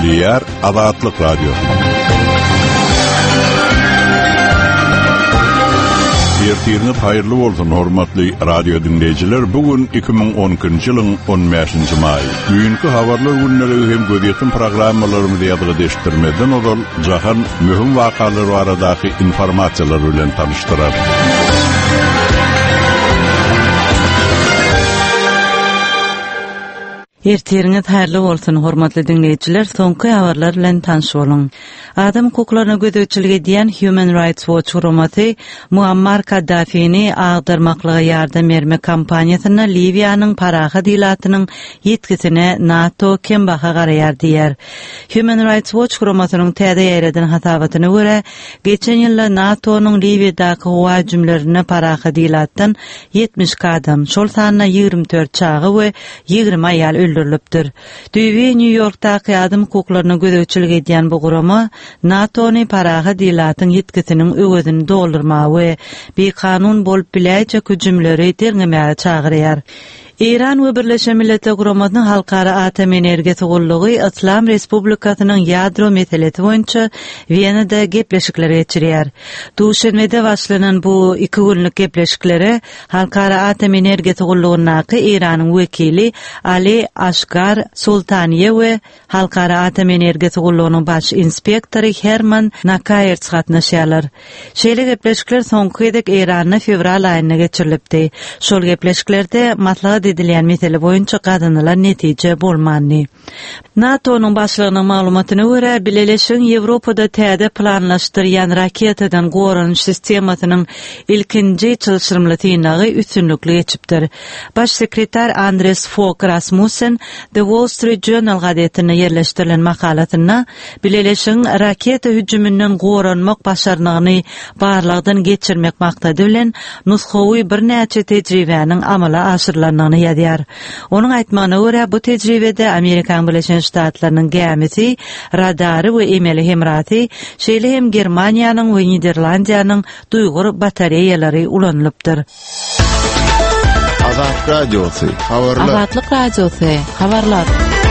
Diyar Azatlyk Radio. Ertiriniz hayırlı bolsun hormatly radio dinleyijiler. Bugün 2012-nji ýylyň 15-nji maý. Günkü habarlar günleri hem gözetim programmalarymyzy ýadyga deşdirmeden ol jahan möhüm wakalary baradaky informasiýalar bilen tanıştyrar. Ertiriniz hayırlı bolsun hormatly dinleyijiler. Soňky habarlar bilen tanyş bolun. Adam hukuklaryna gözetçilik edýän Human Rights Watch guramaty Muammar Kaddafi'ni agdarmaklyga ýardam berme kampaniýasyna Libyanyň paraha dilatynyň ýetkisine NATO kem baha garaýar diýer. Human Rights Watch guramatynyň täze ýerden hatawatyna görä, geçen ýylda NATO'nyň Libyadaky hüjümlerini paraha dilatdan 70 adam, şol sanyna 24 çagy we 20 aýal öldürilipdir. Düýbi New Yorkdaky adam hukuklaryna gözetçilik edýän bu gurama NATO'ny paraha dilatyň ýetkisiniň öwedini doldurma we bir kanun bolup biläçe hüjümleri terňemäge çagyrýar. İran we Birleşen Milletler Guramatynyň halkara atom energiýasy gollugy İslam Respublikasynyň ýadro meselesi boýunça Wienada gepleşikler geçirýär. Duşanbede başlanan bu 2 günlük gepleşiklere halkara atom energiýasy gollugynyň İranyň wekili Ali Asghar Sultaniye we halkara atom energiýasy gollugynyň baş inspektory Herman Nakayer gatnaşýarlar. Şeýle gepleşikler soňky edek Iranyň fevral aýyna geçirilipdi. Şol gepleşiklerde maslahat edilen mesele boyunca kadınlar netije bolmandy. NATO'nun başlygynyň maglumatyna görä, Birleşen Ýewropada täze planlaşdyrýan raketadan goranyş sistemasynyň ilkinji çylşyrmlytyny üstünlükli geçipdir. Baş sekreter Andres Fogh Rasmussen The Wall Street Journal gazetine ýerleşdirilen makalatyna Birleşen raketa hüjümünden goranmak başarnyny barlygdan geçirmek maksady bilen nushawy bir näçe tejribäniň amala aşyrylanyny ýazýar. Onuň aýtmagyna görä, bu tejribede Amerikan Birleşen Ştatlarynyň gemisi, radary we emeli hemraty, şeýle hem Germaniýanyň we Niderlandiýanyň duýgur batareýalary ulanylypdyr. Azatlyk Radiosu, habarlar. Azatlyk Radiosu, habarlar.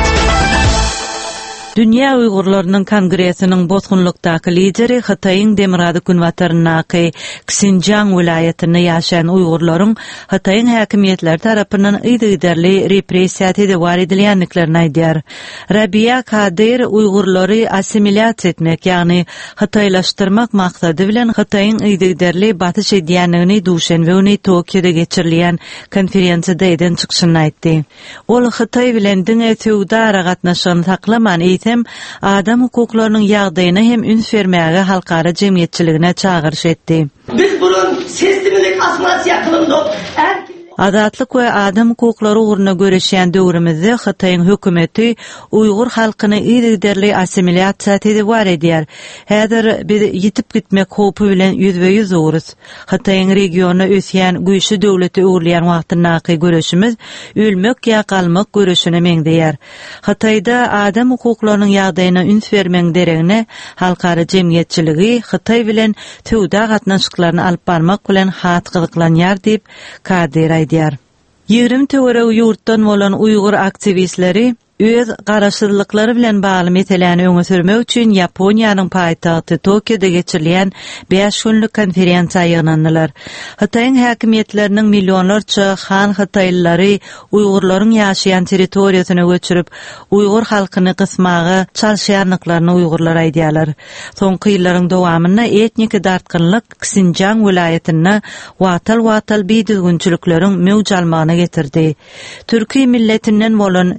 Dünya Uygurlarynyň Kongresiniň bozgunlukdaky lideri Hitaýyň Demirady Günwatarynaky Xinjiang vilayatyny ýaşaýan Uygurlaryň Hitaýyň häkimetleri tarapyndan ýygyderli repressiýa edýär edilýänliklerini aýdýar. Rabia Kadir Uygurlary assimilýasiýa etmek, ýagny Hitaýlaşdyrmak maksady bilen Hitaýyň ýygyderli batyş edýänligini Duşanbe güni Tokioda geçirilýän konferensiýada eden çykyşyny aýtdy. Ol Hitaý bilen diňe feodal gatnaşygyny saklaman hem adam hukuklarynyň ýagdaýyna hem ün vermäge halkara jemgyýetçiligine çağırış etdi. Biz burun sesimizi kasmasya kılındık. Adatlyk we adam hukuklary ugruna göreşýän döwrümizde Hitaýyň hökümeti Uygur halkyny ýygyderli assimilýasiýa edýär. Häzir biz ýitip gitmek hopy bilen ýüzbe-ýüz ugruz. Hitaýyň regiona ösýän güýçli döwleti öwrülýän wagtynaky göreşimiz ölmek ýa galmak göreşine meňdeýär. Hitaýda adam hukuklarynyň ýagdaýyna ün vermeň deregine halkara jemgyýetçiligi Hitaý bilen töwda gatnaşyklaryny alyp barmak bilen hat gyzyklanýar diýip Kadir aýdýar. 20 töwere ýurtdan bolan Uygur aktivistleri öz garaşdyrlyklary bilen bagly meseleni öňe sürmek üçin Ýaponiýanyň paýtagty Tokioda geçirilýän 5 günlük konferensiýa ýygnandylar. Hitaýyň häkimetleriniň millionlarça Han Hitaýlylary Uygurlaryň ýaşaýan territoriýasyna göçürip Uygur halkyny kysmagy çalşýanlyklaryny Uygurlar aýdýarlar. Soňky ýyllaryň dowamyna etnik dartgynlyk Xinjiang vilayatyna watal biýdilgünçilikleriň mewj almagyna getirdi. Türkiýe milletinden bolan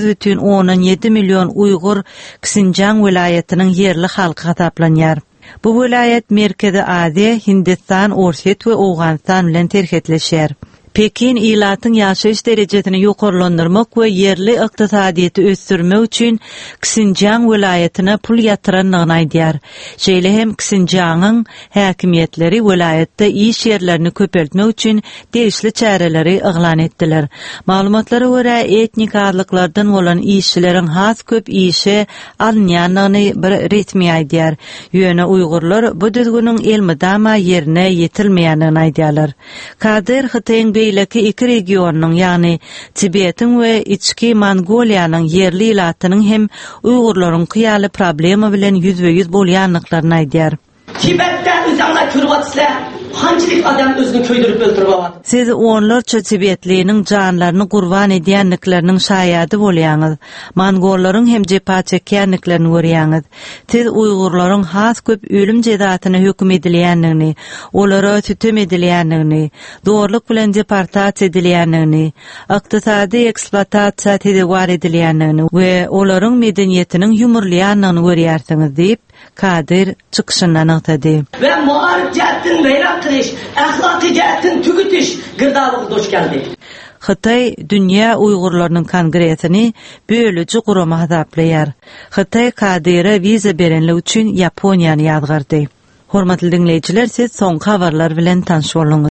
8,7 milyon Uygur Xinjiang vilayatynyň yerli halky hataplanýar. Bu vilayet Merkezi Aziýa, Hindistan, Orset we Awganistan bilen terhetleşýär. Pekin ilatyň ýaşaýyş derejesini ýokarlandyrmak we yerli ykdysadyýety ösdürmek üçin Xinjiang vilayatyna pul ýatyranlygyny aýdýar. Şeýle hem Xinjiangyň häkimetleri vilayatda iş ýerlerini köpeltmek üçin degişli çäreleri eglan etdiler. Maglumatlara görä etnik arlyklardan bolan işçileriň has köp işe alınýanlygyny bir resmi aýdýar. Ýöne Uygurlar bu düzgünüň elmidama ýerine ýetilmeýänini aýdýarlar. Kadir Hitaýyň beýleki iki regionyň, ýagny Tibetin we içki Mongoliýanyň yerli ilatynyň hem Uygurlaryň kıyaly problemi bilen yüzbe-yüz bolýanlyklaryny aýdýar. Tibet'te özüňler körüp atslar. Hançylyk adam özüni köýdürüp öldürüp aýat. Siz onlarça Tibetliniň janlaryny gurban edýänlikleriniň şaýady bolýaňyz. Mongollaryň hem jepa çekýänliklerini görýäňiz. Siz Uygurlaryň has köp ölüm jezatyna hökm edilýänligini, olara tütüm edilýänligini, doğruluk bilen deportasiýa edilýänligini, ykdysady eksploatasiýa edilýänligini we olaryň medeniýetiniň ýumurlýanlygyny görýärsiňiz diýip Kadir çykşyndan aýtdy. Ve muharip cihetin veyran kılış, ahlaki cihetin tükütüş gırdalığı doş geldi. Xitay dünýä Uygurlarynyň kongresini bölüji gurama hasaplaýar. Xitay Kadirä wiza berenlik üçin Yaponiýany ýazgardy. Hormatly dinleýijiler, siz soňky habarlar bilen tanış bolunuz.